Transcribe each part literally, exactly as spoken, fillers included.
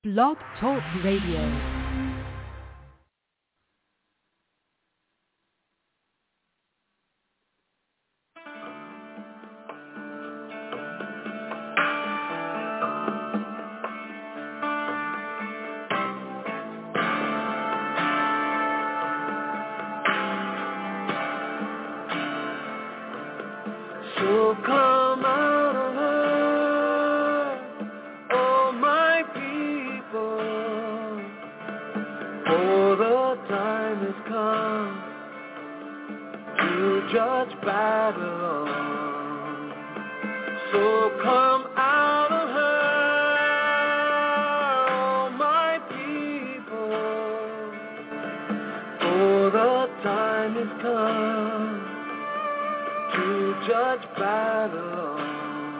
Blog Talk Radio. So come out of her, oh my people, for the time has come to judge Babylon. So come out of her, oh my people, for the time has come to judge Babylon.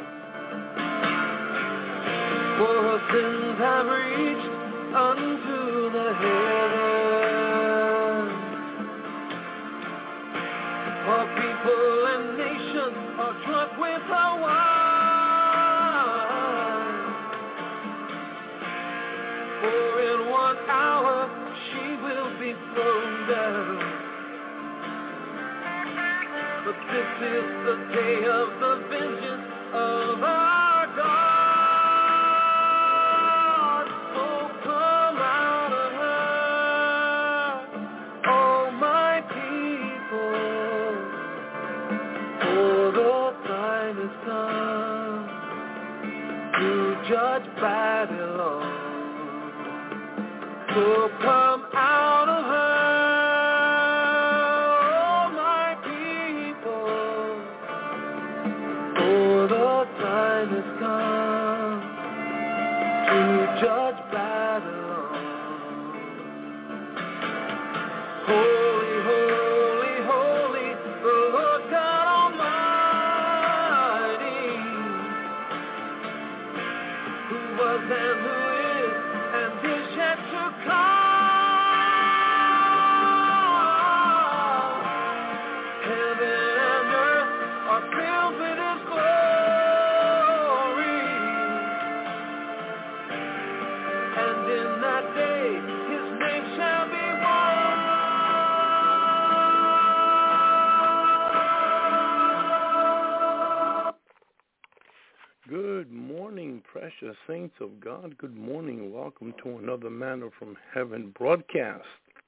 For her sins have reached unto the heavens. Her people and nations are drunk with her wine. For in one hour she will be thrown down. But this is the day of the vengeance of our God. So come out of her, oh my people, for the time has come to judge Babylon. So come out of her, time has come to judge Babylon. Holy, holy, holy, the Lord God Almighty, who was and who is and is yet to come. Heaven and earth are filled with His glory. Good morning, precious saints of God. Good morning. Welcome to another Manna from Heaven broadcast.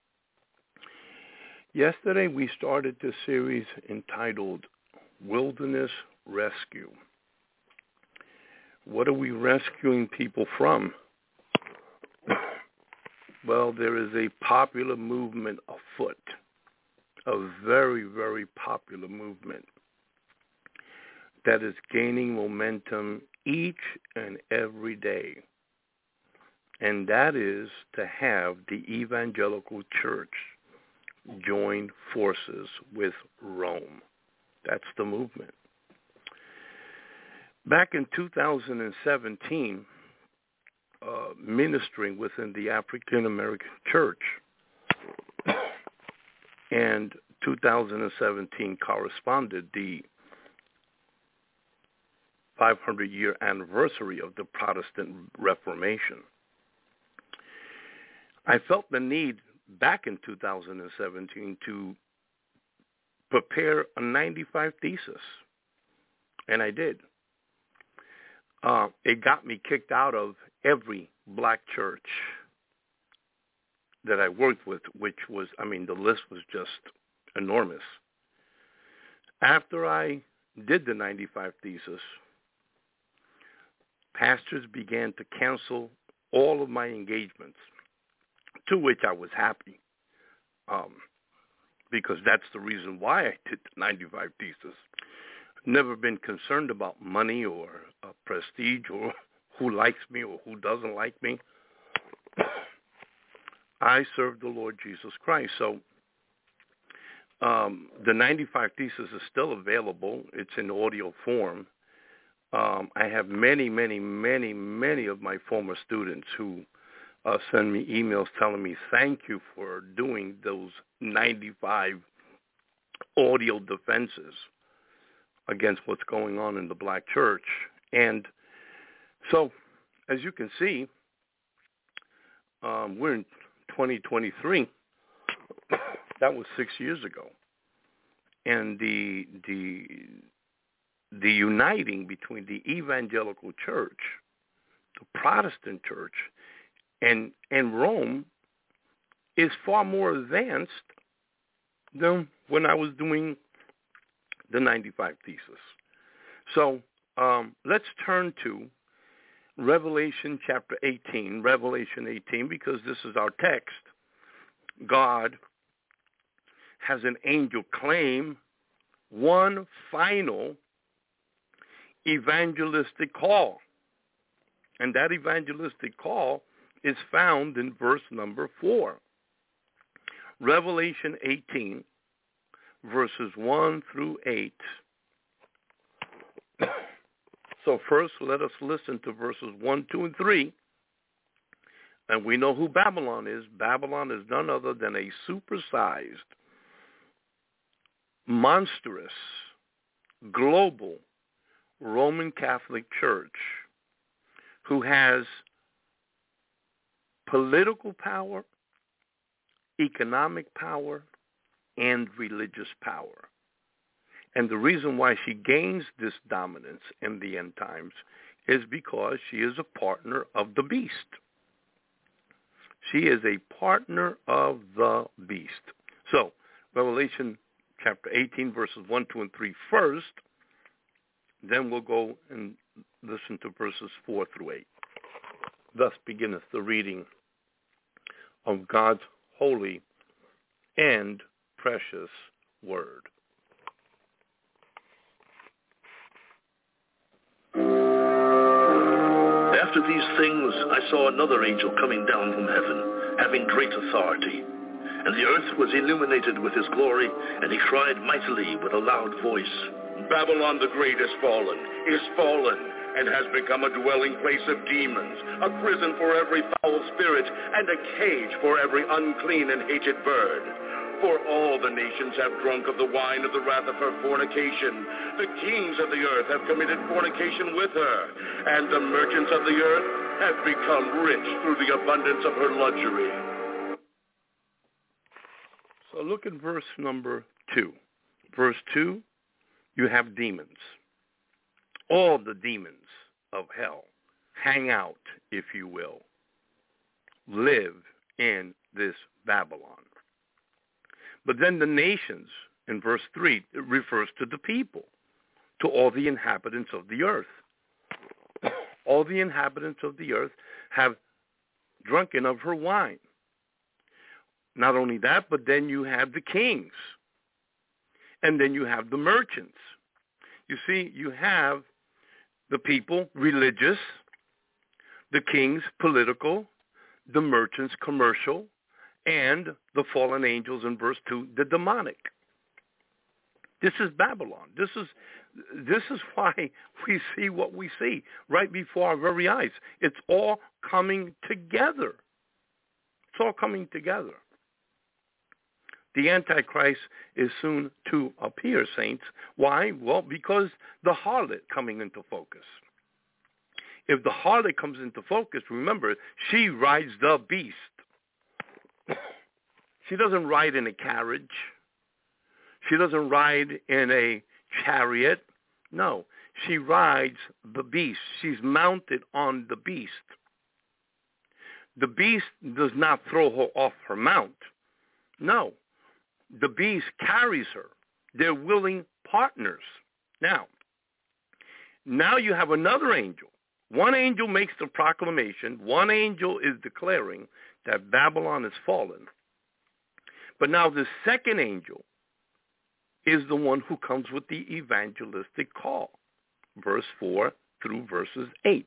Yesterday we started this series entitled Wilderness Rescue. What are we rescuing people from? Well, there is a popular movement afoot, a very, very popular movement that is gaining momentum each and every day. And that is to have the evangelical church join forces with Rome. That's the movement. Back in two thousand seventeen, uh, ministering within the African American church, and two thousand seventeen corresponded the five hundred year anniversary of the Protestant Reformation. I felt the need back in two thousand seventeen to prepare a ninety-five thesis, and I did. Uh, it got me kicked out of every black church that I worked with, which was, I mean, the list was just enormous. After I did the ninety-five thesis, pastors began to cancel all of my engagements, to which I was happy, um, because that's the reason why I did the ninety-five thesis. Never been concerned about money or uh, prestige or who likes me or who doesn't like me. I serve the Lord Jesus Christ. So um, the ninety-five thesis is still available. It's in audio form. Um, I have many, many, many, many of my former students who uh, send me emails telling me, thank you for doing those ninety-five audio defenses against what's going on in the black church. And so, as you can see, um, we're in twenty twenty-three. That was six years ago. And the the the uniting between the evangelical church, the Protestant church, and and Rome is far more advanced than when I was doing the ninety-five thesis. So um, let's turn to Revelation chapter eighteen, Revelation eighteen, because this is our text. God has an angel claim one final evangelistic call. And that evangelistic call is found in verse number four. Revelation eighteen, verses one through eight. So first, let us listen to verses one, two, and three. And we know who Babylon is. Babylon is none other than a supersized, monstrous, global Roman Catholic Church who has political power, economic power, and religious power. And the reason why she gains this dominance in the end times is because she is a partner of the beast. She is a partner of the beast. So, Revelation chapter eighteen, verses one, two, and three first. Then we'll go and listen to verses four through eight. Thus beginneth the reading of God's holy and precious word. After these things I saw another angel coming down from heaven, having great authority. And the earth was illuminated with his glory, and he cried mightily with a loud voice, Babylon the Great is fallen, is fallen, and has become a dwelling place of demons, a prison for every foul spirit, and a cage for every unclean and hated bird. For all the nations have drunk of the wine of the wrath of her fornication. The kings of the earth have committed fornication with her, and the merchants of the earth have become rich through the abundance of her luxury. So look at verse number two. Verse two, you have demons. All the demons of hell hang out, if you will, live in this Babylon. But then the nations, in verse three, it refers to the people, to all the inhabitants of the earth. All the inhabitants of the earth have drunken of her wine. Not only that, but then you have the kings. And then you have the merchants. You see, you have the people, religious, the kings, political, the merchants, commercial, and the fallen angels in verse two, the demonic. This is Babylon. This is this is why we see what we see right before our very eyes. It's all coming together. It's all coming together. The Antichrist is soon to appear, saints. Why? Well, because the harlot coming into focus. If the harlot comes into focus, remember, she rides the beast. She doesn't ride in a carriage. She doesn't ride in a chariot. No, she rides the beast. She's mounted on the beast. The beast does not throw her off her mount. No, the beast carries her. They're willing partners. Now, now you have another angel. One angel makes the proclamation. One angel is declaring that Babylon is fallen. But now the second angel is the one who comes with the evangelistic call. Verse four through verses eight.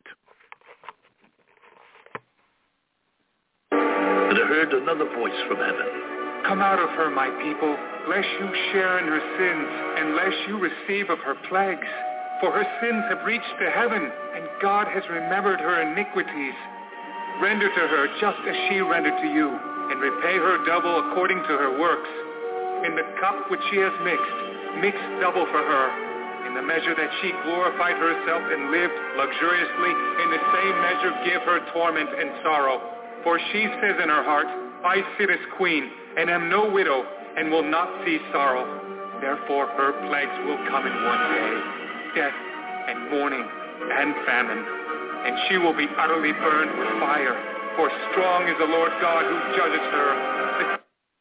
And I heard another voice from heaven. Come out of her, my people, lest you share in her sins, and lest you receive of her plagues. For her sins have reached to heaven, and God has remembered her iniquities. Render to her just as she rendered to you, and repay her double according to her works. In the cup which she has mixed, mix double for her. In the measure that she glorified herself and lived luxuriously, in the same measure give her torment and sorrow. For she says in her heart, I sit as queen, and am no widow, and will not see sorrow. Therefore her plagues will come in one day, death and mourning and famine. And she will be utterly burned with fire, for strong is the Lord God who judges her.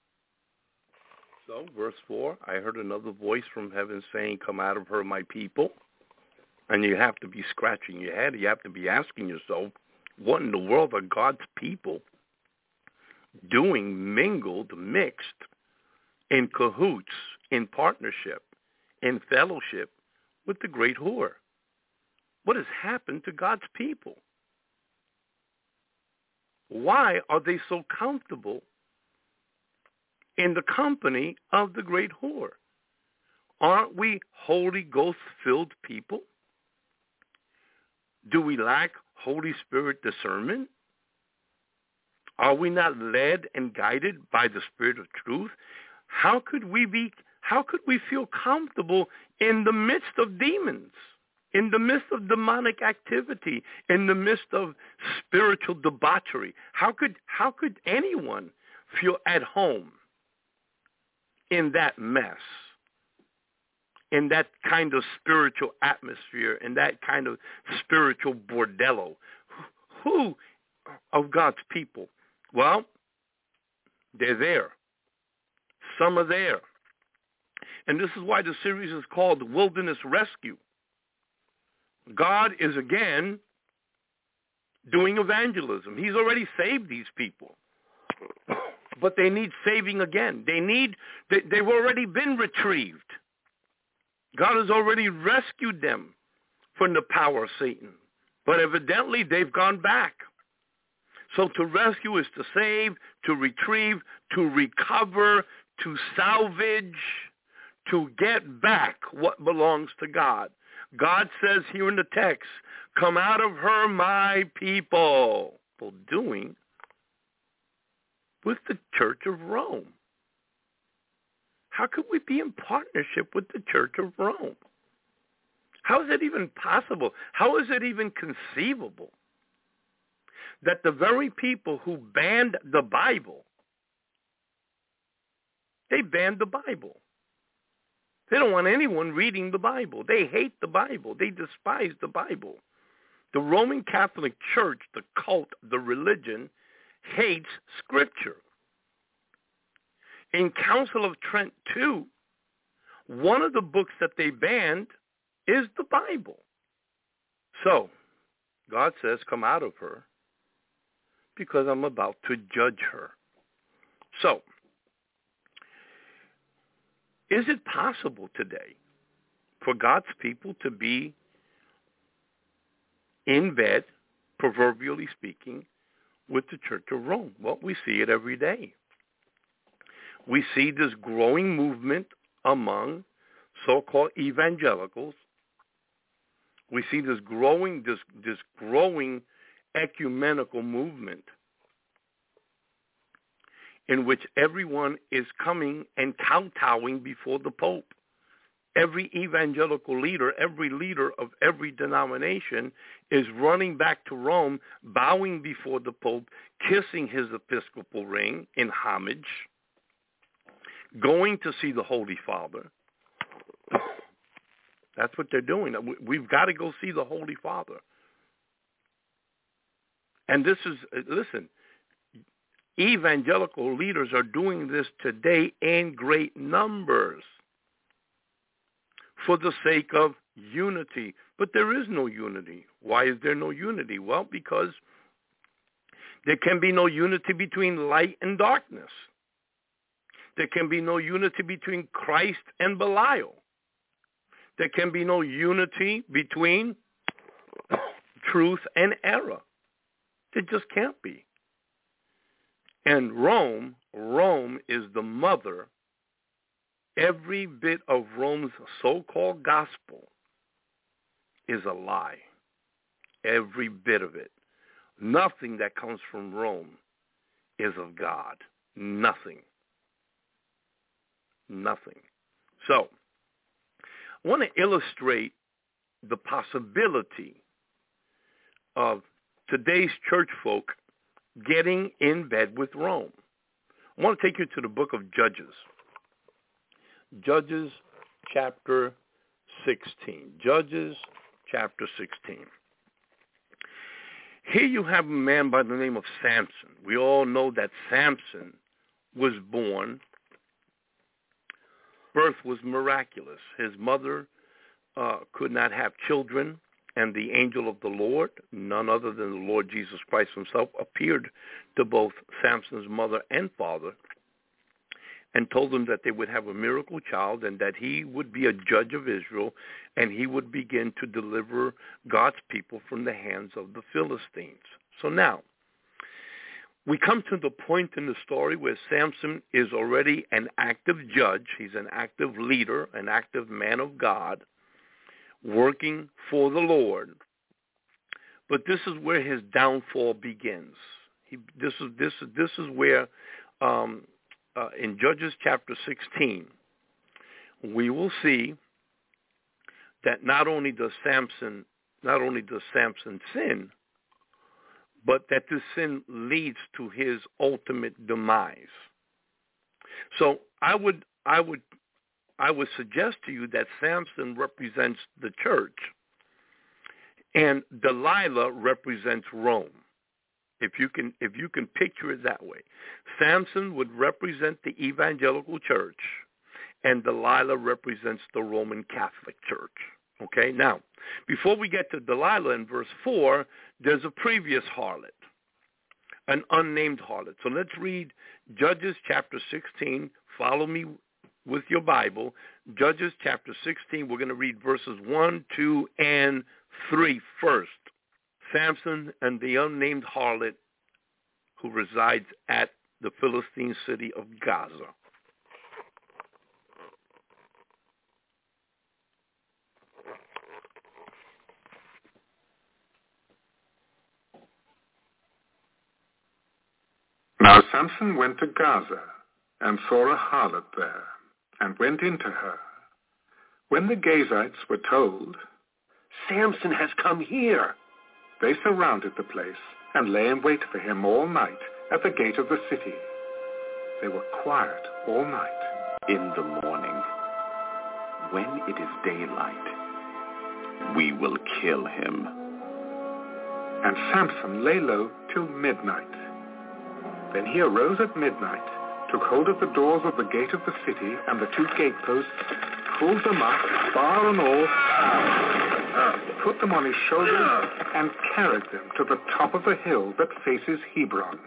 So, verse four, I heard another voice from heaven saying, come out of her, my people. And you have to be scratching your head. You have to be asking yourself, what in the world are God's people doing, mingled, mixed, in cahoots, in partnership, in fellowship with the great whore? What has happened to God's people? Why are they so comfortable in the company of the great whore? Aren't we Holy Ghost-filled people? Do we lack Holy Spirit discernment? Are we not led and guided by the Spirit of truth? How could we be, how could we feel comfortable in the midst of demons, in the midst of demonic activity, in the midst of spiritual debauchery? How could, how could anyone feel at home in that mess, in that kind of spiritual atmosphere, in that kind of spiritual bordello? Who of God's people? Well, they're there. Some are there. And this is why the series is called Wilderness Rescue. God is again doing evangelism. He's already saved these people. But they need saving again. They need, they, they've already been retrieved. God has already rescued them from the power of Satan. But evidently they've gone back. So to rescue is to save, to retrieve, to recover, to salvage, to get back what belongs to God. God says here in the text, come out of her, my people. Well, doing with the Church of Rome. How could we be in partnership with the Church of Rome? How is it even possible? How is it even conceivable that the very people who banned the Bible, they banned the Bible. They don't want anyone reading the Bible. They hate the Bible. They despise the Bible. The Roman Catholic Church, the cult, the religion, hates Scripture. In Council of Trent two, one of the books that they banned is the Bible. So, God says, come out of her, because I'm about to judge her. So, is it possible today for God's people to be in bed, proverbially speaking, with the Church of Rome? Well, we see it every day. We see this growing movement among so-called evangelicals. We see this growing, this, this growing ecumenical movement in which everyone is coming and kowtowing before the Pope. Every evangelical leader, every leader of every denomination is running back to Rome, bowing before the Pope, kissing his episcopal ring in homage, going to see the Holy Father. That's what they're doing. We've got to go see the Holy Father. And this is, listen, evangelical leaders are doing this today in great numbers for the sake of unity. But there is no unity. Why is there no unity? Well, because there can be no unity between light and darkness. There can be no unity between Christ and Belial. There can be no unity between truth and error. There just can't be. And Rome, Rome is the mother. Every bit of Rome's so-called gospel is a lie. Every bit of it. Nothing that comes from Rome is of God. Nothing. Nothing. So, I want to illustrate the possibility of today's church folk getting in bed with Rome. I want to take you to the book of Judges. Judges chapter sixteen. Judges chapter sixteen. Here you have a man by the name of Samson. We all know that Samson was born. Birth was miraculous. His mother uh, could not have children, and the angel of the Lord, none other than the Lord Jesus Christ himself, appeared to both Samson's mother and father and told them that they would have a miracle child and that he would be a judge of Israel and he would begin to deliver God's people from the hands of the Philistines. So now, we come to the point in the story where Samson is already an active judge. He's an active leader, an active man of God, working for the Lord. But this is where his downfall begins. He, this is this this is where, um, uh, in Judges chapter sixteen, we will see that not only does Samson not only does Samson sin, but that this sin leads to his ultimate demise. So I would I would I would suggest to you that Samson represents the church and Delilah represents Rome. If you can if you can picture it that way. Samson would represent the evangelical church and Delilah represents the Roman Catholic Church. Okay, now, before we get to Delilah in verse four, there's a previous harlot, an unnamed harlot. So let's read Judges chapter sixteen. Follow me with your Bible. Judges chapter sixteen, we're going to read verses one, two, and three first. Samson and the unnamed harlot who resides at the Philistine city of Gaza. Now Samson went to Gaza and saw a harlot there and went into her. When the Gazites were told, "Samson has come here," they surrounded the place and lay in wait for him all night at the gate of the city. They were quiet all night. In the morning, when it is daylight, we will kill him. And Samson lay low till midnight. Then he arose at midnight, took hold of the doors of the gate of the city and the two gateposts, pulled them up, bar and all, put them on his shoulders, and carried them to the top of the hill that faces Hebron.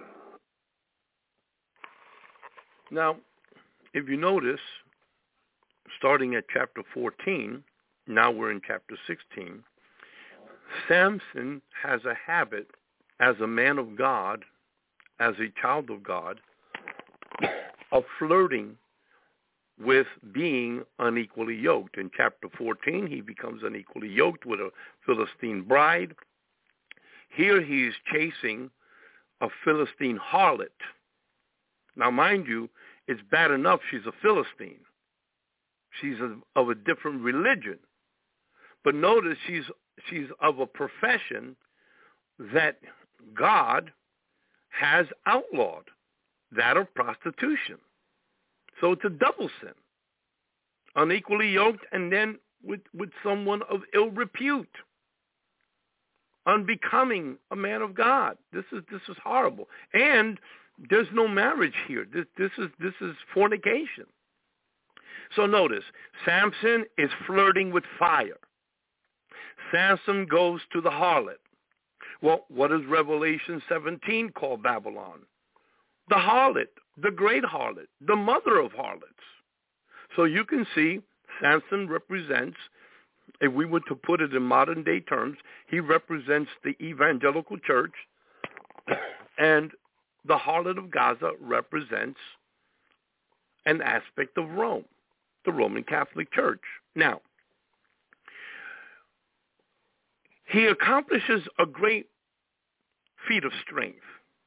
Now, if you notice, starting at chapter fourteen, now we're in chapter sixteen, Samson has a habit as a man of God, as a child of God, of flirting with being unequally yoked. In chapter fourteen, he becomes unequally yoked with a Philistine bride. Here he is chasing a Philistine harlot. Now, mind you, it's bad enough she's a Philistine. She's a, of a different religion. But notice she's she's of a profession that God has outlawed, that of prostitution. So it's a double sin. Unequally yoked and then with, with someone of ill repute. Unbecoming a man of God. This is this is horrible. And there's no marriage here. This this is this is fornication. So notice, Samson is flirting with fire. Samson goes to the harlot. Well, what does Revelation seventeen call Babylon? The harlot, the great harlot, the mother of harlots. So you can see Samson represents, if we were to put it in modern day terms, he represents the evangelical church, and the harlot of Gaza represents an aspect of Rome, the Roman Catholic Church. Now, he accomplishes a great feat of strength.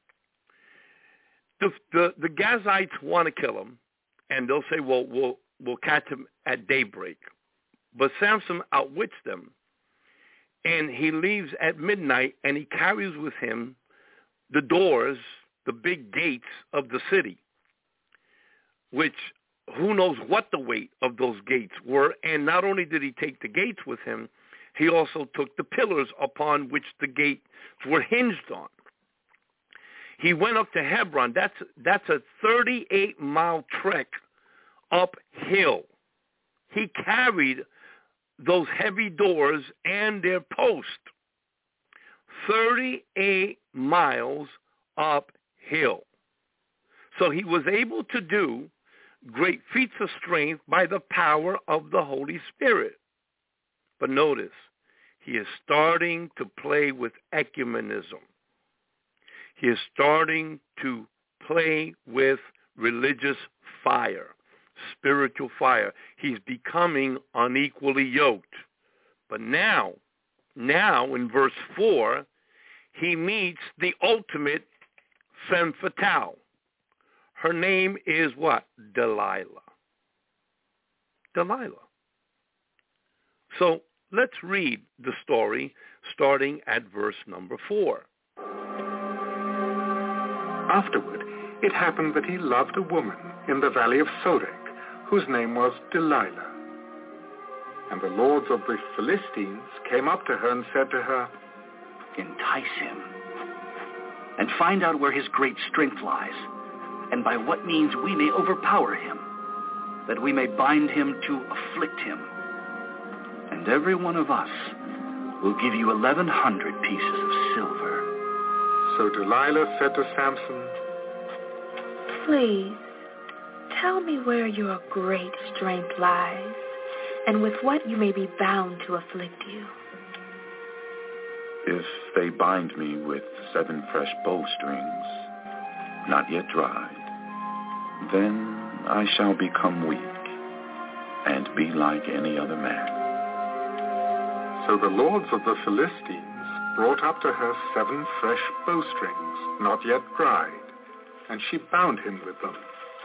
The, the, the Gazites want to kill him, and they'll say, well, we'll, we'll catch him at daybreak. But Samson outwits them, and he leaves at midnight, and he carries with him the doors, the big gates of the city, which who knows what the weight of those gates were. And not only did he take the gates with him, he also took the pillars upon which the gates were hinged on. He went up to Hebron. That's that's a thirty-eight mile trek uphill. He carried those heavy doors and their post thirty-eight miles uphill. So he was able to do great feats of strength by the power of the Holy Spirit. But notice, he is starting to play with ecumenism. He is starting to play with religious fire, spiritual fire. He's becoming unequally yoked. But now, now in verse four, he meets the ultimate femme fatale. Her name is what? Delilah. Delilah. So let's read the story starting at verse number four. Afterward, it happened that he loved a woman in the valley of Sorek, whose name was Delilah. And the lords of the Philistines came up to her and said to her, "Entice him, and find out where his great strength lies, and by what means we may overpower him, that we may bind him to afflict him. And every one of us will give you eleven hundred pieces of silver." So Delilah said to Samson, "Please, tell me where your great strength lies, and with what you may be bound to afflict you." If they bind me with seven fresh bowstrings, not yet dried, then I shall become weak and be like any other man. So the lords of the Philistines brought up to her seven fresh bowstrings, not yet dried, and she bound him with them.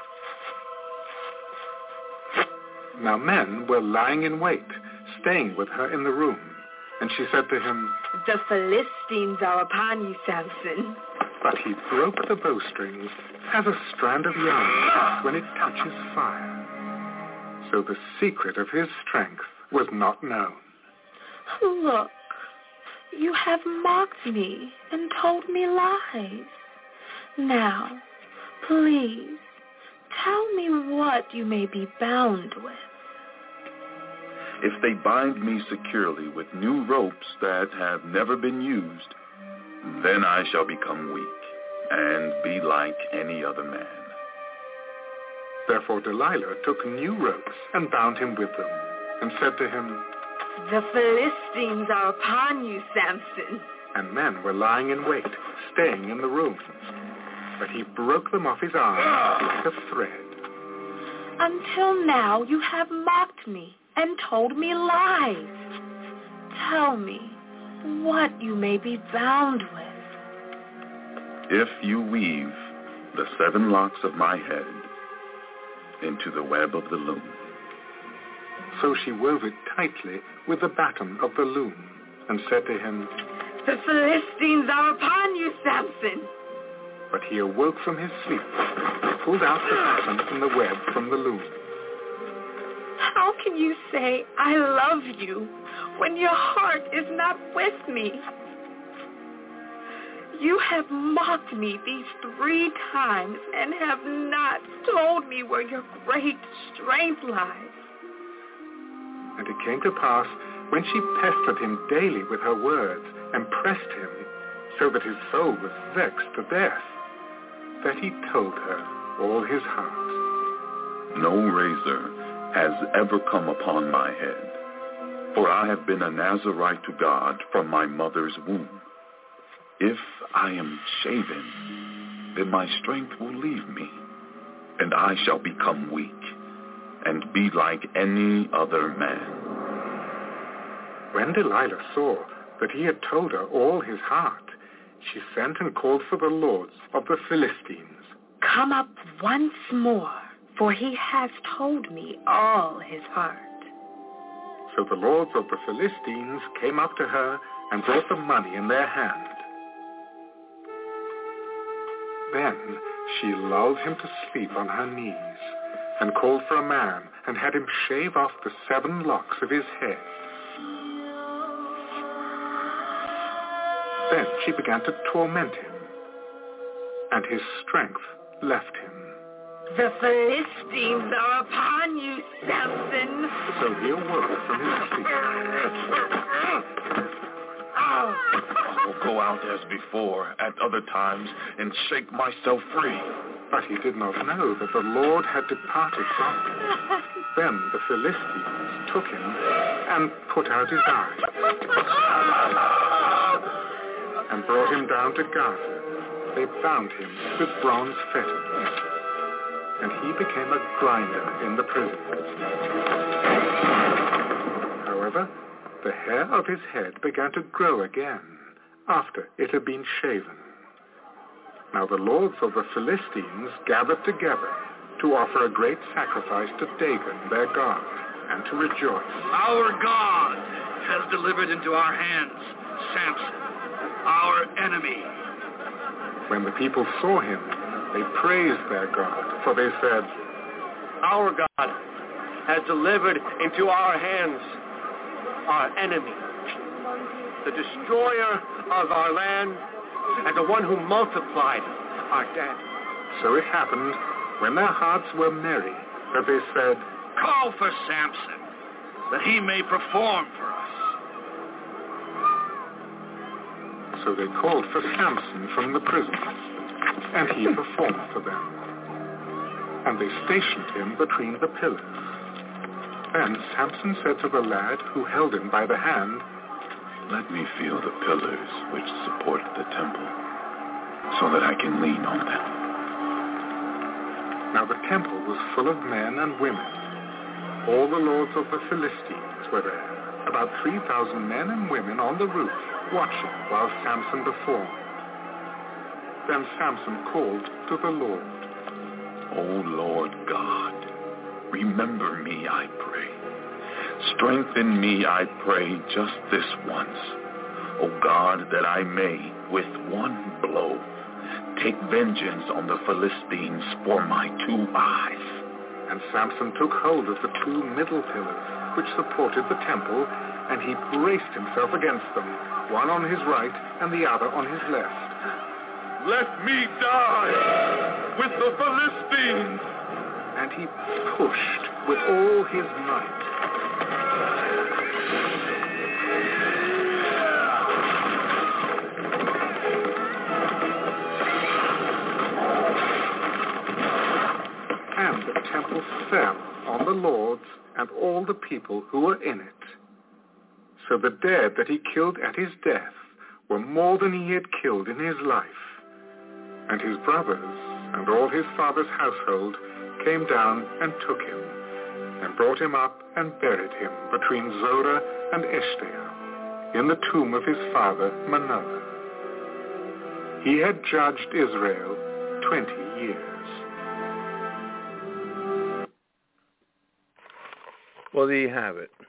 Now men were lying in wait, staying with her in the room, and she said to him, "The Philistines are upon you, Samson." But he broke the bowstrings as a strand of yarn when it touches fire. So the secret of his strength was not known. "Look, you have mocked me and told me lies. Now, please, tell me what you may be bound with." If they bind me securely with new ropes that have never been used, then I shall become weak and be like any other man. Therefore Delilah took new ropes and bound him with them, and said to him, "The Philistines are upon you, Samson." And men were lying in wait, staying in the room. But he broke them off his arms like a thread. "Until now you have mocked me and told me lies. Tell me what you may be bound with." If you weave the seven locks of my head into the web of the loom. So she wove it tightly with the batten of the loom, and said to him, "The Philistines are upon you, Samson." But he awoke from his sleep, pulled out the batten and the web from the loom. "How can you say, 'I love you,' when your heart is not with me? You have mocked me these three times and have not told me where your great strength lies." And it came to pass, when she pestered him daily with her words and pressed him, so that his soul was vexed to death, that he told her all his heart. No razor has ever come upon my head, for I have been a Nazirite to God from my mother's womb. If I am shaven, then my strength will leave me, and I shall become weak and be like any other man. When Delilah saw that he had told her all his heart, she sent and called for the lords of the Philistines. "Come up once more, for he has told me all his heart." So the lords of the Philistines came up to her and brought the money in their hand. Then she lulled him to sleep on her knees, and called for a man, and had him shave off the seven locks of his head. Then she began to torment him, and his strength left him. The Philistines are upon you, Samson. So he awoke from his sleep. I will go out as before at other times and shake myself free. But he did not know that the Lord had departed from him. Then the Philistines took him and put out his eyes, and brought him down to Gaza. They bound him with bronze fetters, and he became a grinder in the prison. However, the hair of his head began to grow again after it had been shaven. Now the lords of the Philistines gathered together to offer a great sacrifice to Dagon, their god, and to rejoice. Our God has delivered into our hands Samson, our enemy. When the people saw him, they praised their God, for they said, Our God has delivered into our hands our enemy, the destroyer of our land, and the one who multiplied our dead. So it happened, when their hearts were merry, that they said, Call for Samson, that he may perform for us. So they called for Samson from the prison, and he performed for them. And they stationed him between the pillars. Then Samson said to the lad who held him by the hand, Let me feel the pillars which support the temple, so that I can lean on them. Now the temple was full of men and women. All the lords of the Philistines were there, about three thousand men and women on the roof, watching while Samson performed. Then Samson called to the Lord, O Lord God, remember me, I pray. Strengthen me, I pray, just this once. O God, that I may, with one blow, take vengeance on the Philistines for my two eyes. And Samson took hold of the two middle pillars which supported the temple, and he braced himself against them, one on his right and the other on his left. Let me die with the Philistines! And he pushed with all his might. And the temple fell on the lords and all the people who were in it. So the dead that he killed at his death were more than he had killed in his life. And his brothers and all his father's household came down and took him, and brought him up and buried him between Zorah and Eshtaol, in the tomb of his father Manoah. He had judged Israel twenty years. Well, there you have it.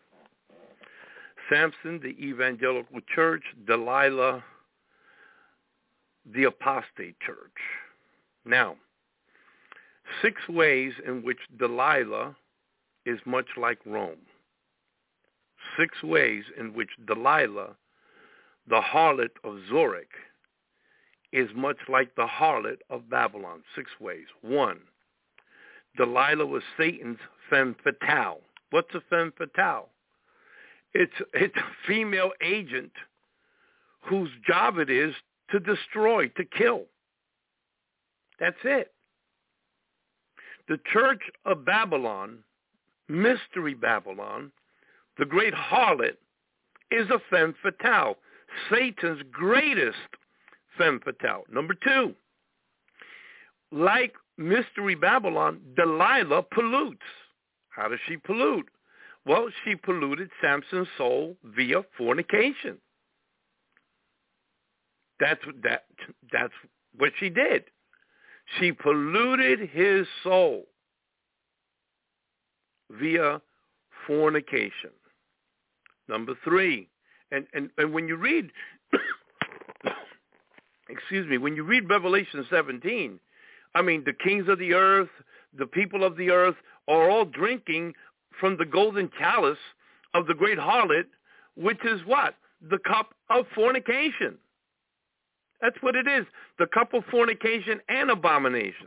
Samson, the evangelical church; Delilah, the apostate church. Now, six ways in which Delilah is much like Rome. Six ways in which Delilah, the harlot of Zorek, is much like the harlot of Babylon. Six ways. One, Delilah was Satan's femme fatale. What's a femme fatale? It's, it's a female agent whose job it is to destroy, to kill. That's it. The church of Babylon, Mystery Babylon, the great harlot, is a femme fatale, Satan's greatest femme fatale. Number two, like Mystery Babylon, Delilah pollutes. How does she pollute? Well, she polluted Samson's soul via fornication. That's that. That's what she did. She polluted his soul via fornication. Number three, and, and, and when you read excuse me, when you read Revelation seventeen, I mean, the kings of the earth, the people of the earth are all drinking from the golden chalice of the great harlot, which is what? The cup of fornication. That's what it is, the cup of fornication and abominations.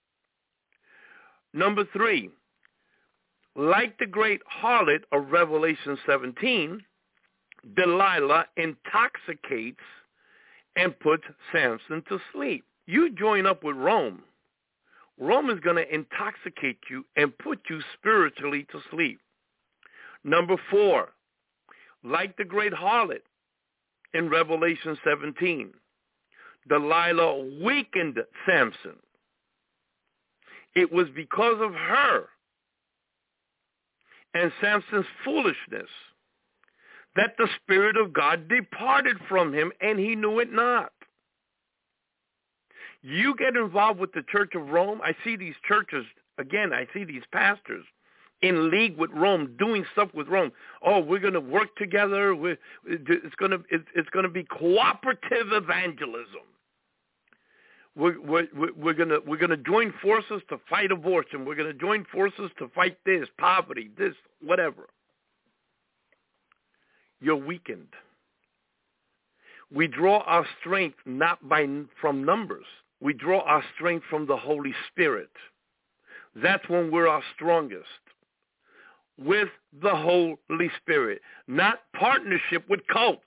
Number three, like the great harlot of Revelation seventeen, Delilah intoxicates and puts Samson to sleep. You join up with Rome. Rome is going to intoxicate you and put you spiritually to sleep. Number four, like the great harlot in Revelation seventeen, Delilah weakened Samson. It was because of her and Samson's foolishness that the Spirit of God departed from him, and he knew it not. You get involved with the Church of Rome. I see these churches, again, I see these pastors in league with Rome, doing stuff with Rome. Oh, we're going to work together. We're, it's going to it's going to be cooperative evangelism. We're we're we're going to we're going to join forces to fight abortion. We're going to join forces to fight this poverty, this whatever. You're weakened. We draw our strength not by from numbers. We draw our strength from the Holy Spirit. That's when we're our strongest. With the Holy Spirit, not partnership with cults.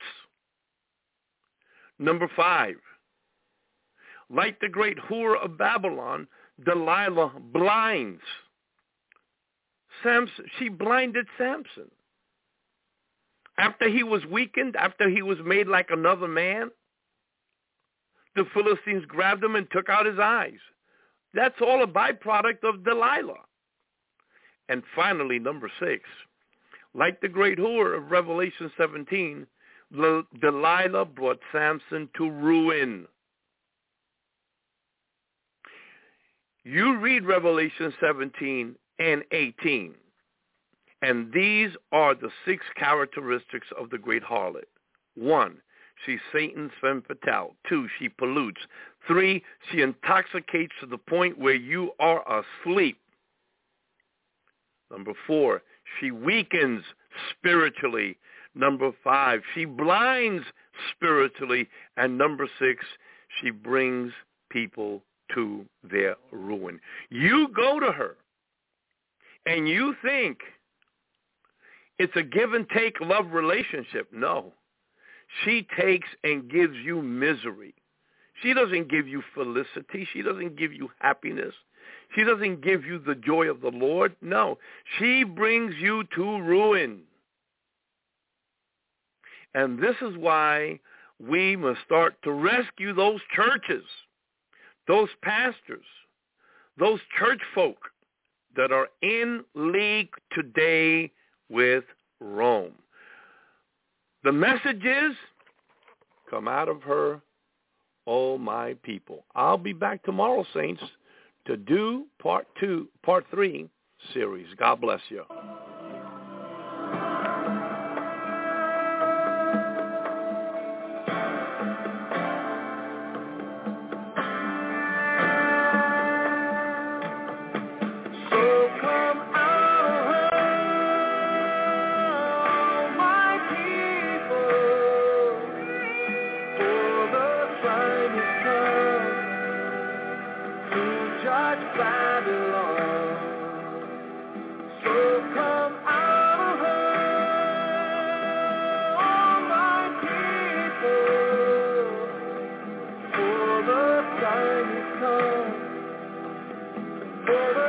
Number five, like the great whore of Babylon, Delilah blinds Samson. She blinded Samson. After he was weakened, after he was made like another man, the Philistines grabbed him and took out his eyes. That's all a byproduct of Delilah. And finally, number six, like the great whore of Revelation seventeen, Delilah brought Samson to ruin. You read Revelation seventeen and eighteen, and these are the six characteristics of the great harlot. One, she's Satan's femme fatale. Two, she pollutes. Three, she intoxicates to the point where you are asleep. Number four, she weakens spiritually. Number five, she blinds spiritually. And number six, she brings people to their ruin. You go to her and you think it's a give and take love relationship. No. She takes and gives you misery. She doesn't give you felicity. She doesn't give you happiness. She doesn't give you the joy of the Lord. No. She brings you to ruin. And this is why we must start to rescue those churches, those pastors, those church folk that are in league today with Rome. The message is, come out of her, O my people. I'll be back tomorrow, saints, to do part two, part three series. God bless you. For